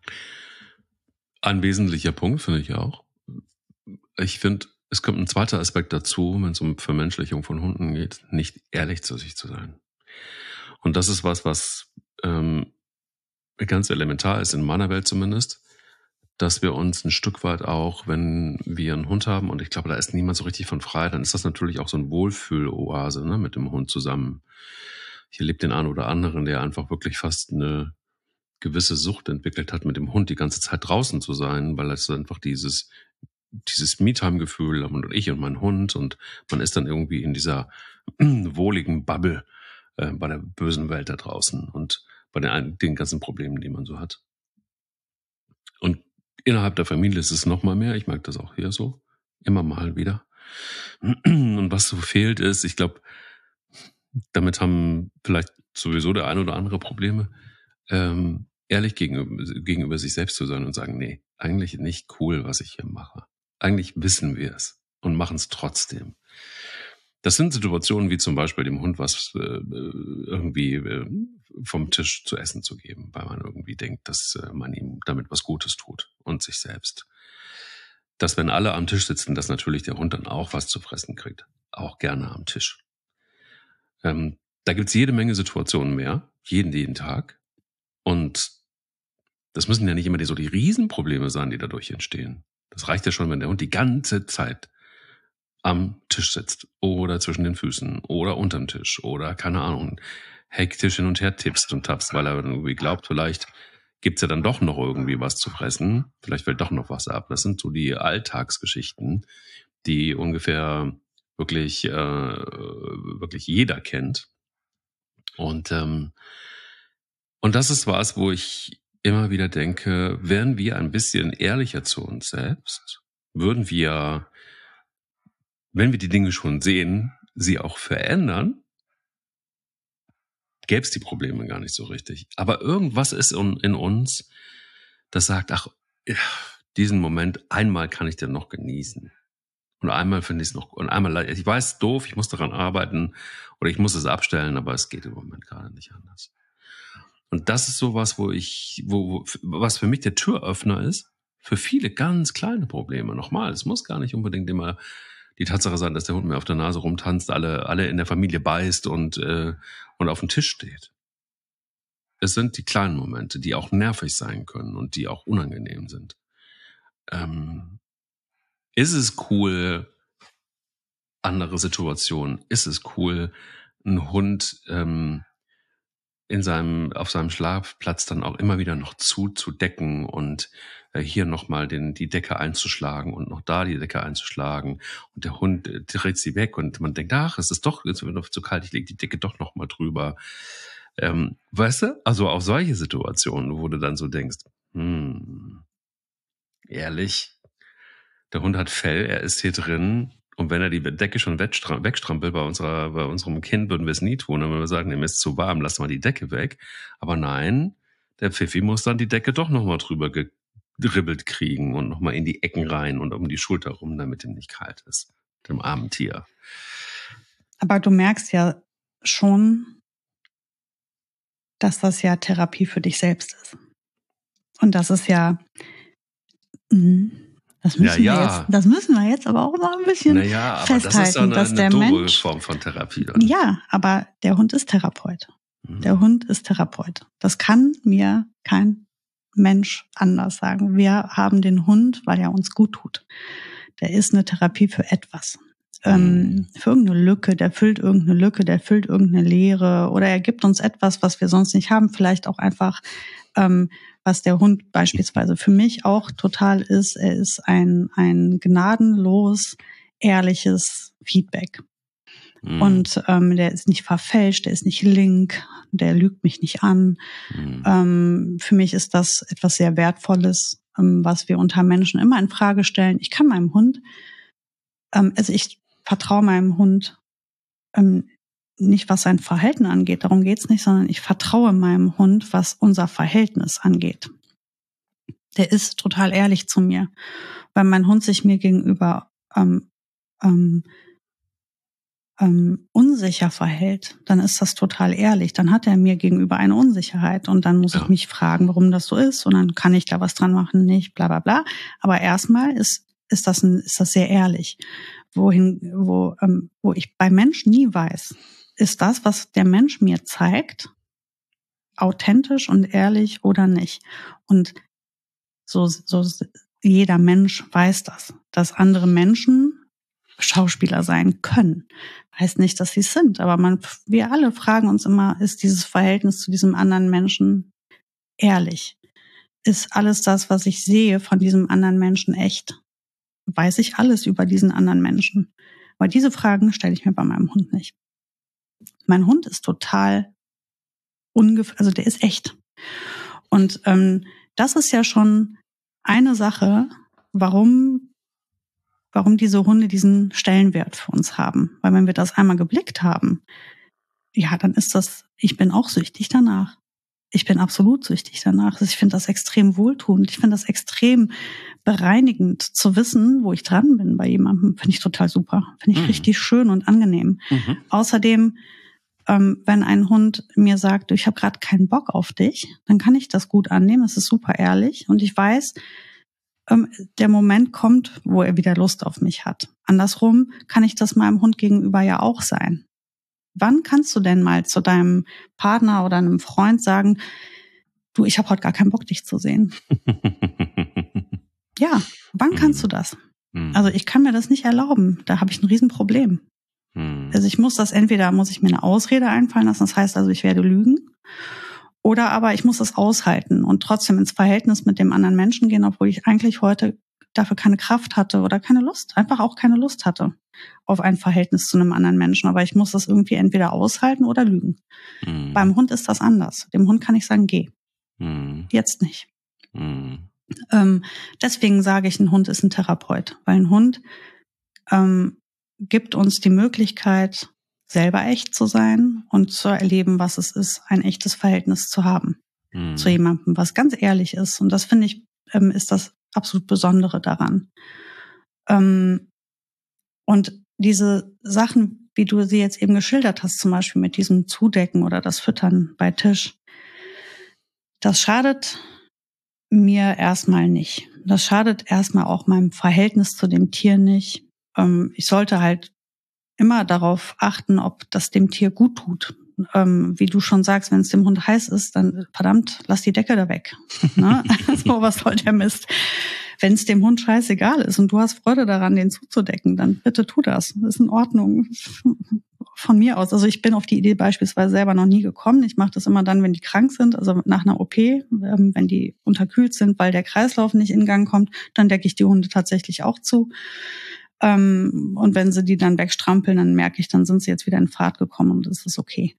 Ein wesentlicher Punkt finde ich auch. Ich finde, es kommt ein zweiter Aspekt dazu, wenn es um Vermenschlichung von Hunden geht, nicht ehrlich zu sich zu sein. Und das ist was ganz elementar ist, in meiner Welt zumindest, dass wir uns ein Stück weit auch, wenn wir einen Hund haben, und ich glaube, da ist niemand so richtig von frei, dann ist das natürlich auch so ein Wohlfühloase, ne, mit dem Hund zusammen. Ich erlebe den einen oder anderen, der einfach wirklich fast eine gewisse Sucht entwickelt hat, mit dem Hund die ganze Zeit draußen zu sein, weil es einfach dieses Me-Time-Gefühl und ich und mein Hund und man ist dann irgendwie in dieser wohligen Bubble bei der bösen Welt da draußen und bei den ganzen Problemen, die man so hat. Und innerhalb der Familie ist es noch mal mehr. Ich merke das auch hier so. Immer mal wieder. Und was so fehlt ist, ich glaube, damit haben vielleicht sowieso der ein oder andere Probleme, ehrlich gegenüber sich selbst zu sein und sagen, nee, eigentlich nicht cool, was ich hier mache. Eigentlich wissen wir es und machen es trotzdem. Das sind Situationen wie zum Beispiel dem Hund was irgendwie vom Tisch zu essen zu geben, weil man irgendwie denkt, dass man ihm damit was Gutes tut und sich selbst. dass wenn alle am Tisch sitzen, dass natürlich der Hund dann auch was zu fressen kriegt. Auch gerne am Tisch. Da gibt's jede Menge Situationen mehr, jeden Tag. Und das müssen ja nicht immer die Riesenprobleme sein, die dadurch entstehen. Das reicht ja schon, wenn der Hund die ganze Zeit am Tisch sitzt oder zwischen den Füßen oder unterm Tisch oder, keine Ahnung, hektisch hin und her tippst und tappst, weil er irgendwie glaubt, vielleicht gibt's ja dann doch noch irgendwie was zu fressen. Vielleicht fällt doch noch was ab. Das sind so die Alltagsgeschichten, die ungefähr wirklich jeder kennt. Und das ist was, wo ich immer wieder denke, wären wir ein bisschen ehrlicher zu uns selbst, würden wir, wenn wir die Dinge schon sehen, sie auch verändern, gäbe es die Probleme gar nicht so richtig. Aber irgendwas ist in uns, das sagt, ach, diesen Moment, einmal kann ich den noch genießen. Und einmal finde ich es noch, und einmal, ich weiß, doof, ich muss daran arbeiten oder ich muss es abstellen, aber es geht im Moment gerade nicht anders. Und das ist sowas, was für mich der Türöffner ist, für viele ganz kleine Probleme. Nochmal, es muss gar nicht unbedingt immer die Tatsache sein, dass der Hund mir auf der Nase rumtanzt, alle in der Familie beißt und auf dem Tisch steht. Es sind die kleinen Momente, die auch nervig sein können und die auch unangenehm sind. Ist es cool, andere Situationen, ist es cool, einen Hund auf seinem Schlafplatz dann auch immer wieder noch zuzudecken und hier nochmal die Decke einzuschlagen und noch da die Decke einzuschlagen und der Hund dreht sie weg und man denkt, ach, es ist doch jetzt wird noch zu kalt, ich lege die Decke doch nochmal drüber. Weißt du? Also auch solche Situationen, wo du dann so denkst, ehrlich, der Hund hat Fell, er ist hier drin. Und wenn er die Decke schon wegstrampelt, bei unserem Kind würden wir es nie tun. Dann würden wir sagen, ihm ist zu warm, lass mal die Decke weg. Aber nein, der Pfiffi muss dann die Decke doch nochmal drüber gedribbelt kriegen und nochmal in die Ecken rein und um die Schulter rum, damit ihm nicht kalt ist. Dem armen Tier. Aber du merkst ja schon, dass das ja Therapie für dich selbst ist. Und das ist ja... Das müssen wir jetzt aber auch mal ein bisschen festhalten. Das ist ja eine doofe Form von Therapie. Oder? Ja, aber der Hund ist Therapeut. Der Hund ist Therapeut. Das kann mir kein Mensch anders sagen. Wir haben den Hund, weil er uns gut tut. Der ist eine Therapie für etwas. Für irgendeine Lücke, der füllt irgendeine Lücke, der füllt irgendeine Leere oder er gibt uns etwas, was wir sonst nicht haben. Vielleicht auch einfach, was der Hund beispielsweise für mich auch total ist. Er ist ein gnadenlos ehrliches Feedback. Und der ist nicht verfälscht, der ist nicht link, der lügt mich nicht an. Für mich ist das etwas sehr Wertvolles, was wir unter Menschen immer in Frage stellen. Ich kann meinem Hund, ich vertraue meinem Hund nicht, was sein Verhalten angeht, darum geht's nicht, sondern ich vertraue meinem Hund, was unser Verhältnis angeht. Der ist total ehrlich zu mir. Wenn mein Hund sich mir gegenüber unsicher verhält, dann ist das total ehrlich. Dann hat er mir gegenüber eine Unsicherheit und dann muss ich mich fragen, warum das so ist und dann kann ich da was dran machen, nicht, bla bla bla. Aber erstmal ist das sehr ehrlich. Wo ich bei Menschen nie weiß, ist das, was der Mensch mir zeigt, authentisch und ehrlich oder nicht. Und so jeder Mensch weiß das, dass andere Menschen Schauspieler sein können. Heißt nicht, dass sie es sind, aber wir alle fragen uns immer, ist dieses Verhältnis zu diesem anderen Menschen ehrlich? Ist alles das, was ich sehe von diesem anderen Menschen echt? Weiß ich alles über diesen anderen Menschen? Aber diese Fragen stelle ich mir bei meinem Hund nicht. Mein Hund ist total also der ist echt. Und das ist ja schon eine Sache, warum diese Hunde diesen Stellenwert für uns haben. Weil wenn wir das einmal geblickt haben, ja, dann ist das, ich bin auch süchtig danach. Ich bin absolut süchtig danach. Ich finde das extrem wohltuend. Ich finde das extrem bereinigend zu wissen, wo ich dran bin bei jemandem. Finde ich total super. Finde ich richtig schön und angenehm. Außerdem, wenn ein Hund mir sagt, ich habe gerade keinen Bock auf dich, dann kann ich das gut annehmen. Es ist super ehrlich und ich weiß, der Moment kommt, wo er wieder Lust auf mich hat. Andersrum kann ich das meinem Hund gegenüber ja auch sein. Wann kannst du denn mal zu deinem Partner oder einem Freund sagen, du, ich habe heute gar keinen Bock, dich zu sehen? Ja, wann kannst du das? Also ich kann mir das nicht erlauben. Da habe ich ein Riesenproblem. Also muss ich mir eine Ausrede einfallen lassen, das heißt also, ich werde lügen. Oder aber ich muss es aushalten und trotzdem ins Verhältnis mit dem anderen Menschen gehen, obwohl ich eigentlich heute dafür keine Kraft hatte oder keine Lust, einfach auch keine Lust hatte auf ein Verhältnis zu einem anderen Menschen. Aber ich muss das irgendwie entweder aushalten oder lügen. Beim Hund ist das anders. Dem Hund kann ich sagen, geh. Jetzt nicht. Deswegen sage ich, ein Hund ist ein Therapeut, weil ein Hund gibt uns die Möglichkeit, selber echt zu sein und zu erleben, was es ist, ein echtes Verhältnis zu haben zu jemandem, was ganz ehrlich ist. Und das finde ich, ist das absolut Besondere daran. Und diese Sachen, wie du sie jetzt eben geschildert hast, zum Beispiel mit diesem Zudecken oder das Füttern bei Tisch, das schadet mir erstmal nicht. Das schadet erstmal auch meinem Verhältnis zu dem Tier nicht. Ich sollte halt immer darauf achten, ob das dem Tier gut tut. Wie du schon sagst, wenn es dem Hund heiß ist, dann verdammt, lass die Decke da weg. Ne? So, was soll der Mist? Wenn es dem Hund scheißegal ist und du hast Freude daran, den zuzudecken, dann bitte tu das. Das ist in Ordnung. Von mir aus. Also ich bin auf die Idee beispielsweise selber noch nie gekommen. Ich mache das immer dann, wenn die krank sind, also nach einer OP, wenn die unterkühlt sind, weil der Kreislauf nicht in Gang kommt, dann decke ich die Hunde tatsächlich auch zu. Und wenn sie die dann wegstrampeln, dann merke ich, dann sind sie jetzt wieder in Fahrt gekommen und das ist okay.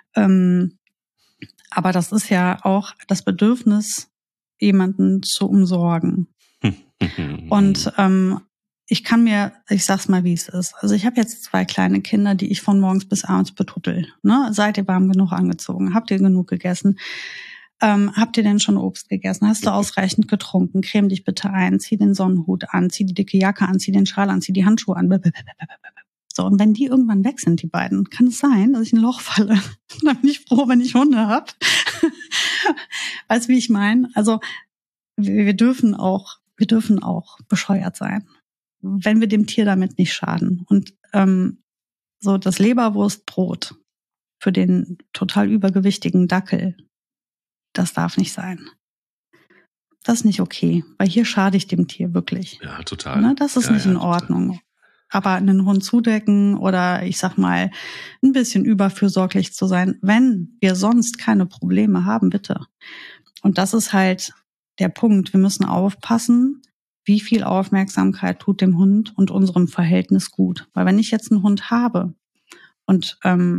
Aber das ist ja auch das Bedürfnis, jemanden zu umsorgen. Und ich sag's mal, wie es ist. Also ich habe jetzt 2 kleine Kinder, die ich von morgens bis abends betuttel. Ne? Seid ihr warm genug angezogen? Habt ihr genug gegessen? Habt ihr denn schon Obst gegessen? Hast du ausreichend getrunken? Creme dich bitte ein, zieh den Sonnenhut an, zieh die dicke Jacke an, zieh den Schal an, zieh die Handschuhe an. So, und wenn die irgendwann weg sind, die beiden, kann es sein, dass ich ein Loch falle. Dann bin ich froh, wenn ich Hunde habe. Weißt du, wie ich meine? Also wir dürfen auch bescheuert sein, wenn wir dem Tier damit nicht schaden. Und so das Leberwurstbrot für den total übergewichtigen Dackel, das darf nicht sein. Das ist nicht okay, weil hier schade ich dem Tier wirklich. Ja, total. Ne? Das ist nicht in Ordnung. Total. Aber einen Hund zudecken oder ich sag mal ein bisschen überfürsorglich zu sein, wenn wir sonst keine Probleme haben, bitte. Und das ist halt der Punkt. Wir müssen aufpassen, wie viel Aufmerksamkeit tut dem Hund und unserem Verhältnis gut. Weil wenn ich jetzt einen Hund habe und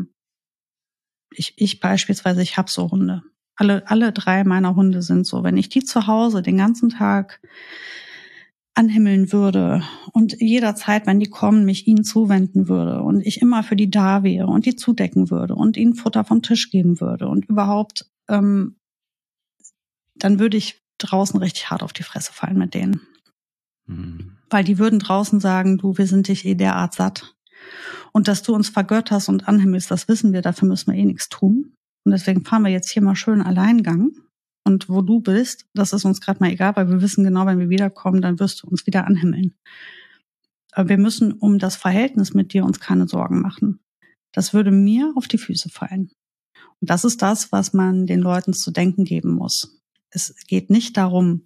ich beispielsweise, ich habe so Hunde. Alle 3 meiner Hunde sind so. Wenn ich die zu Hause den ganzen Tag anhimmeln würde und jederzeit, wenn die kommen, mich ihnen zuwenden würde und ich immer für die da wäre und die zudecken würde und ihnen Futter vom Tisch geben würde und überhaupt, dann würde ich draußen richtig hart auf die Fresse fallen mit denen. Weil die würden draußen sagen, du, wir sind dich derart satt. Und dass du uns vergötterst und anhimmelst, das wissen wir, dafür müssen wir eh nichts tun. Und deswegen fahren wir jetzt hier mal schön Alleingang. Und wo du bist, das ist uns gerade mal egal, weil wir wissen genau, wenn wir wiederkommen, dann wirst du uns wieder anhimmeln. Aber wir müssen um das Verhältnis mit dir uns keine Sorgen machen. Das würde mir auf die Füße fallen. Und das ist das, was man den Leuten zu denken geben muss. Es geht nicht darum,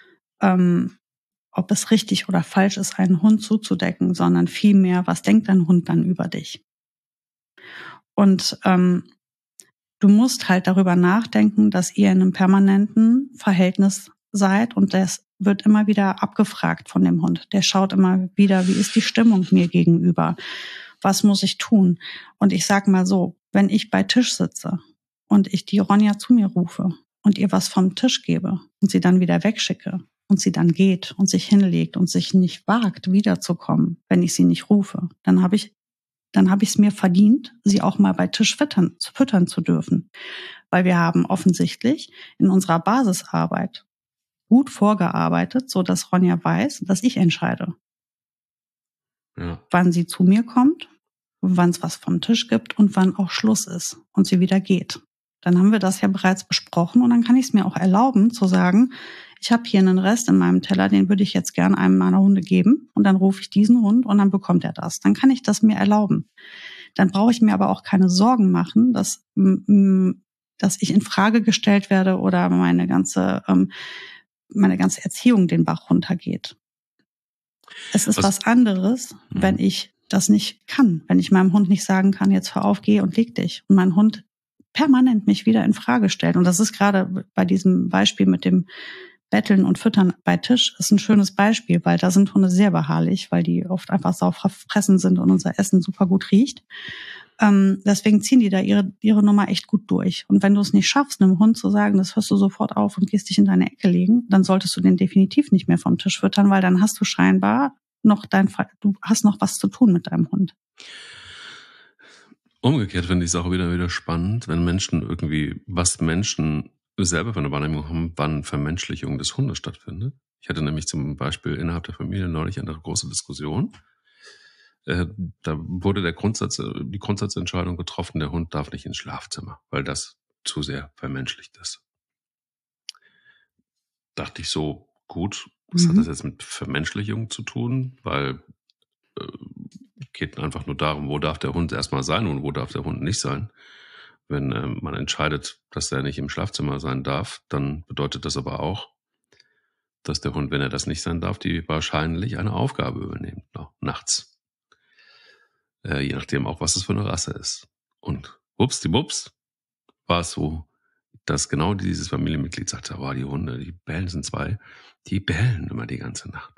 ob es richtig oder falsch ist, einen Hund zuzudecken, sondern vielmehr, was denkt dein Hund dann über dich? Und du musst halt darüber nachdenken, dass ihr in einem permanenten Verhältnis seid und das wird immer wieder abgefragt von dem Hund. Der schaut immer wieder, wie ist die Stimmung mir gegenüber? Was muss ich tun? Und ich sag mal so, wenn ich bei Tisch sitze und ich die Ronja zu mir rufe und ihr was vom Tisch gebe und sie dann wieder wegschicke und sie dann geht und sich hinlegt und sich nicht wagt, wiederzukommen, wenn ich sie nicht rufe, dann habe ich es mir verdient, sie auch mal bei Tisch füttern zu dürfen. Weil wir haben offensichtlich in unserer Basisarbeit gut vorgearbeitet, so dass Ronja weiß, dass ich entscheide, wann sie zu mir kommt, wann es was vom Tisch gibt und wann auch Schluss ist und sie wieder geht. Dann haben wir das ja bereits besprochen und dann kann ich es mir auch erlauben zu sagen, ich habe hier einen Rest in meinem Teller, den würde ich jetzt gern einem meiner Hunde geben. Und dann rufe ich diesen Hund und dann bekommt er das. Dann kann ich das mir erlauben. Dann brauche ich mir aber auch keine Sorgen machen, dass ich in Frage gestellt werde oder meine ganze Erziehung den Bach runtergeht. Es ist was anderes, wenn ich das nicht kann, wenn ich meinem Hund nicht sagen kann, jetzt hör auf, geh und leg dich. Und mein Hund permanent mich wieder in Frage stellt. Und das ist gerade bei diesem Beispiel mit dem Betteln und Füttern bei Tisch ist ein schönes Beispiel, weil da sind Hunde sehr beharrlich, weil die oft einfach sauverfressen sind und unser Essen super gut riecht. Deswegen ziehen die da ihre Nummer echt gut durch. Und wenn du es nicht schaffst, einem Hund zu sagen, das hörst du sofort auf und gehst dich in deine Ecke legen, dann solltest du den definitiv nicht mehr vom Tisch füttern, weil dann hast du scheinbar du hast noch was zu tun mit deinem Hund. Umgekehrt finde ich es auch wieder spannend, wenn Menschen selber für eine Wahrnehmung haben, wann Vermenschlichung des Hundes stattfindet. Ich hatte nämlich zum Beispiel innerhalb der Familie neulich eine große Diskussion. Da wurde die Grundsatzentscheidung getroffen, der Hund darf nicht ins Schlafzimmer, weil das zu sehr vermenschlicht ist. Dachte ich so, gut, was hat das jetzt mit Vermenschlichung zu tun? Weil geht einfach nur darum, wo darf der Hund erstmal sein und wo darf der Hund nicht sein. Wenn man entscheidet, dass er nicht im Schlafzimmer sein darf, dann bedeutet das aber auch, dass der Hund, wenn er das nicht sein darf, die wahrscheinlich eine Aufgabe übernimmt, nachts. Je nachdem auch, was es für eine Rasse ist. Und wupsdiwups war es so, dass genau dieses Familienmitglied sagte, die Hunde, die bellen sind 2, die bellen immer die ganze Nacht.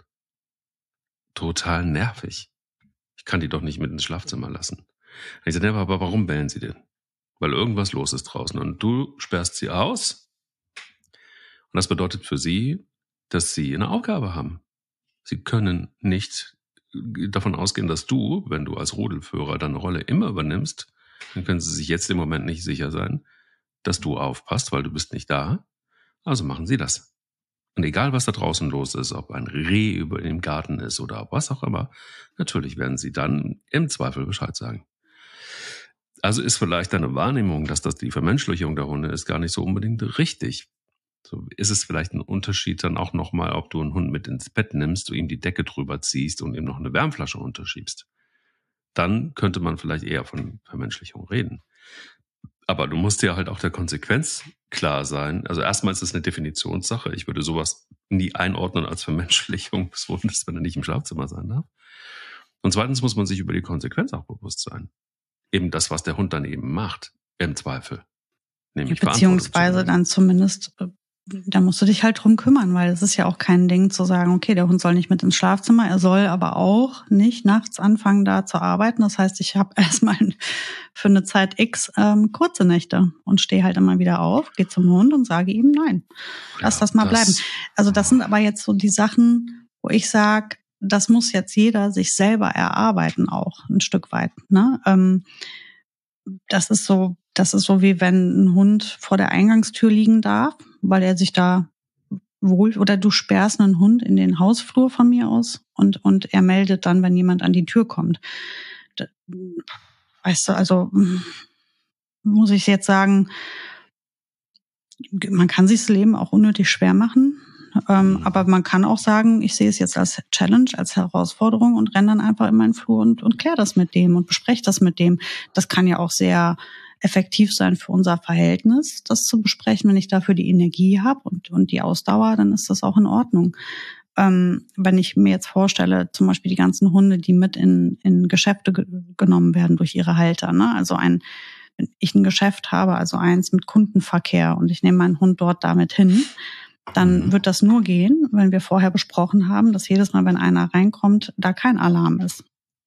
Total nervig. Ich kann die doch nicht mit ins Schlafzimmer lassen. Und ich sagte, aber warum bellen sie denn? Weil irgendwas los ist draußen und du sperrst sie aus. Und das bedeutet für sie, dass sie eine Aufgabe haben. Sie können nicht davon ausgehen, dass du, wenn du als Rudelführer deine Rolle immer übernimmst, dann können sie sich jetzt im Moment nicht sicher sein, dass du aufpasst, weil du bist nicht da. Also machen sie das. Und egal, was da draußen los ist, ob ein Reh über dem Garten ist oder was auch immer, natürlich werden sie dann im Zweifel Bescheid sagen. Also ist vielleicht deine Wahrnehmung, dass das die Vermenschlichung der Hunde ist, gar nicht so unbedingt richtig. So ist es vielleicht ein Unterschied dann auch nochmal, ob du einen Hund mit ins Bett nimmst, du ihm die Decke drüber ziehst und ihm noch eine Wärmflasche unterschiebst. Dann könnte man vielleicht eher von Vermenschlichung reden. Aber du musst dir halt auch der Konsequenz klar sein. Also erstmal ist es eine Definitionssache. Ich würde sowas nie einordnen als Vermenschlichung des Hundes, wenn er nicht im Schlafzimmer sein darf. Und zweitens muss man sich über die Konsequenz auch bewusst sein. Eben das, was der Hund dann eben macht, im Zweifel. Nämlich beziehungsweise dann zumindest, da musst du dich halt drum kümmern, weil es ist ja auch kein Ding zu sagen, okay, der Hund soll nicht mit ins Schlafzimmer, er soll aber auch nicht nachts anfangen, da zu arbeiten. Das heißt, ich habe erstmal für eine Zeit X kurze Nächte und stehe halt immer wieder auf, gehe zum Hund und sage ihm, nein, lass das mal bleiben. Also das sind aber jetzt so die Sachen, wo ich sage, das muss jetzt jeder sich selber erarbeiten auch ein Stück weit. Ne? Das ist so wie wenn ein Hund vor der Eingangstür liegen darf, weil er sich da wohl, oder du sperrst einen Hund in den Hausflur von mir aus und er meldet dann, wenn jemand an die Tür kommt. Weißt du, also muss ich jetzt sagen, man kann sich das Leben auch unnötig schwer machen. Aber man kann auch sagen, ich sehe es jetzt als Challenge, als Herausforderung und renne dann einfach in meinen Flur und kläre das mit dem und bespreche das mit dem. Das kann ja auch sehr effektiv sein für unser Verhältnis, das zu besprechen. Wenn ich dafür die Energie habe und die Ausdauer, dann ist das auch in Ordnung. Wenn ich mir jetzt vorstelle, zum Beispiel die ganzen Hunde, die mit in Geschäfte genommen werden durch ihre Halter, ne? Also wenn ich ein Geschäft habe, also eins mit Kundenverkehr und ich nehme meinen Hund dort damit hin, dann wird das nur gehen, wenn wir vorher besprochen haben, dass jedes Mal, wenn einer reinkommt, da kein Alarm ist.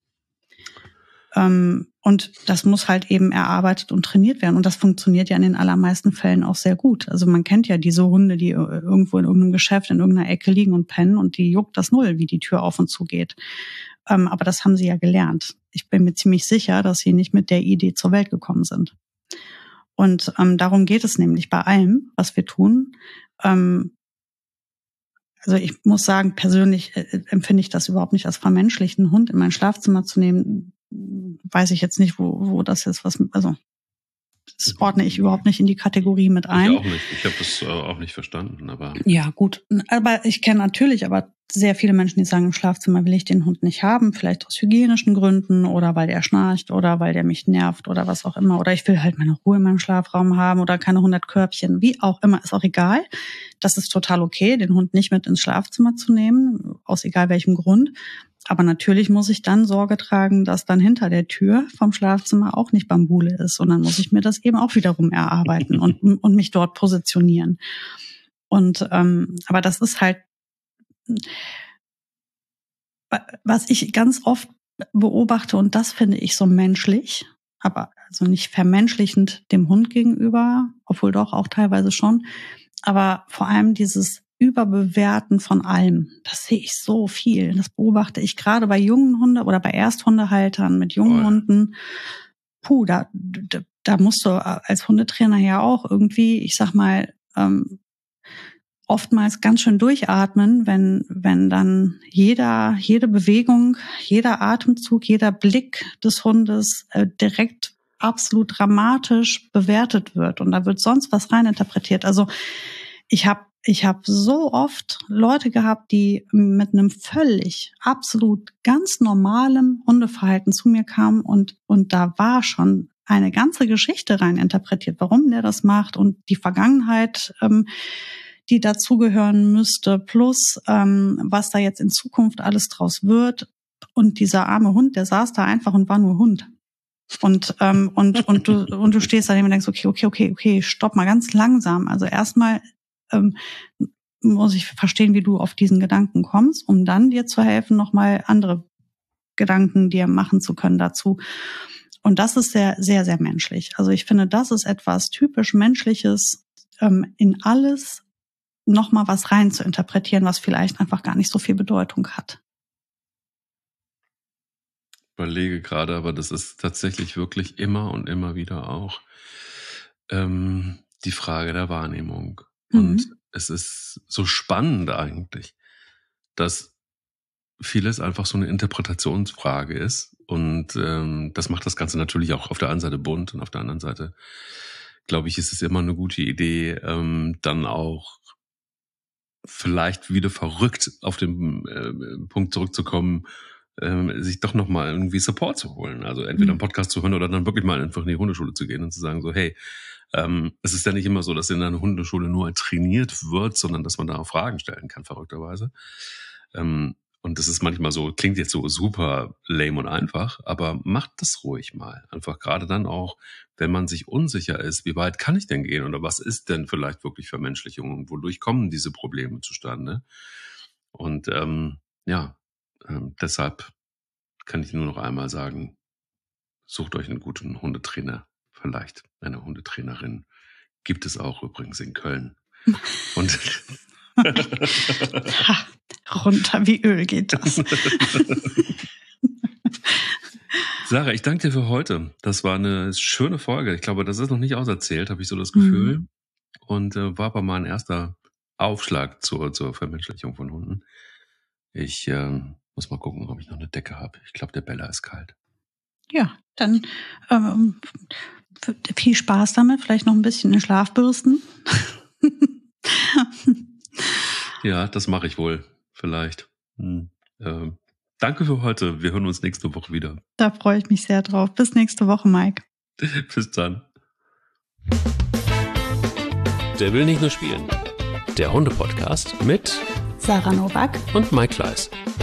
Und das muss halt eben erarbeitet und trainiert werden. Und das funktioniert ja in den allermeisten Fällen auch sehr gut. Also man kennt ja diese Hunde, die irgendwo in irgendeinem Geschäft in irgendeiner Ecke liegen und pennen und die juckt das null, wie die Tür auf und zu geht. Aber das haben sie ja gelernt. Ich bin mir ziemlich sicher, dass sie nicht mit der Idee zur Welt gekommen sind. Und darum geht es nämlich bei allem, was wir tun. Also ich muss sagen, persönlich empfinde ich das überhaupt nicht als vermenschlicht, einen Hund in mein Schlafzimmer zu nehmen. Weiß ich jetzt nicht, wo das ist, also das ordne ich überhaupt nicht in die Kategorie mit ein. Ich auch nicht. Ich habe das auch nicht verstanden, aber. Ja, gut. Aber ich kenne natürlich aber sehr viele Menschen, die sagen, im Schlafzimmer will ich den Hund nicht haben, vielleicht aus hygienischen Gründen oder weil der schnarcht oder weil der mich nervt oder was auch immer. Oder ich will halt meine Ruhe in meinem Schlafraum haben oder keine 100 Körbchen. Wie auch immer, ist auch egal. Das ist total okay, den Hund nicht mit ins Schlafzimmer zu nehmen, aus egal welchem Grund. Aber natürlich muss ich dann Sorge tragen, dass dann hinter der Tür vom Schlafzimmer auch nicht Bambule ist. Und dann muss ich mir das eben auch wiederum erarbeiten und mich dort positionieren. Und aber das ist halt, was ich ganz oft beobachte, und das finde ich so menschlich, aber also nicht vermenschlichend dem Hund gegenüber, obwohl doch auch teilweise schon, aber vor allem dieses Überbewerten von allem. Das sehe ich so viel. Das beobachte ich gerade bei jungen Hunden oder bei Ersthundehaltern mit jungen Hunden. Puh, da musst du als Hundetrainer ja auch irgendwie, ich sag mal, oftmals ganz schön durchatmen, wenn dann jede Bewegung, jeder Atemzug, jeder Blick des Hundes direkt absolut dramatisch bewertet wird. Und da wird sonst was reininterpretiert. Also ich habe so oft Leute gehabt, die mit einem völlig, absolut ganz normalem Hundeverhalten zu mir kamen und da war schon eine ganze Geschichte rein interpretiert, warum der das macht und die Vergangenheit, die dazugehören müsste, plus was da jetzt in Zukunft alles draus wird. Und dieser arme Hund, der saß da einfach und war nur Hund. Und du stehst daneben und denkst, okay, stopp mal ganz langsam. Also erstmal muss ich verstehen, wie du auf diesen Gedanken kommst, um dann dir zu helfen, nochmal andere Gedanken dir machen zu können dazu. Und das ist sehr, sehr, sehr menschlich. Also ich finde, das ist etwas typisch Menschliches, in alles nochmal was rein zu interpretieren, was vielleicht einfach gar nicht so viel Bedeutung hat. Ich überlege gerade, aber das ist tatsächlich wirklich immer und immer wieder auch die Frage der Wahrnehmung. Und es ist so spannend eigentlich, dass vieles einfach so eine Interpretationsfrage ist. Und das macht das Ganze natürlich auch auf der einen Seite bunt und auf der anderen Seite, glaube ich, ist es immer eine gute Idee, dann auch vielleicht wieder verrückt auf den Punkt zurückzukommen, sich doch nochmal irgendwie Support zu holen. Also entweder einen Podcast zu hören oder dann wirklich mal einfach in die Hundeschule zu gehen und zu sagen so, hey, es ist ja nicht immer so, dass in einer Hundeschule nur trainiert wird, sondern dass man da auch Fragen stellen kann, verrückterweise. Und das ist manchmal so, klingt jetzt so super lame und einfach, aber macht das ruhig mal. Einfach gerade dann auch, wenn man sich unsicher ist, wie weit kann ich denn gehen oder was ist denn vielleicht wirklich Vermenschlichung und wodurch kommen diese Probleme zustande? Und deshalb kann ich nur noch einmal sagen, sucht euch einen guten Hundetrainer, vielleicht eine Hundetrainerin. Gibt es auch übrigens in Köln. Und runter wie Öl geht das. Sarah, ich danke dir für heute. Das war eine schöne Folge. Ich glaube, das ist noch nicht auserzählt, habe ich so das Gefühl. Und war aber mal ein erster Aufschlag zur Vermenschlichung von Hunden. Ich muss mal gucken, ob ich noch eine Decke habe. Ich glaube, der Bella ist kalt. Ja, dann viel Spaß damit. Vielleicht noch ein bisschen in Schlafbürsten. Ja, das mache ich wohl. Vielleicht. Danke für heute. Wir hören uns nächste Woche wieder. Da freue ich mich sehr drauf. Bis nächste Woche, Mike. Bis dann. Der will nicht nur spielen. Der Hunde-Podcast mit Sarah Nowak und Mike Kleiss.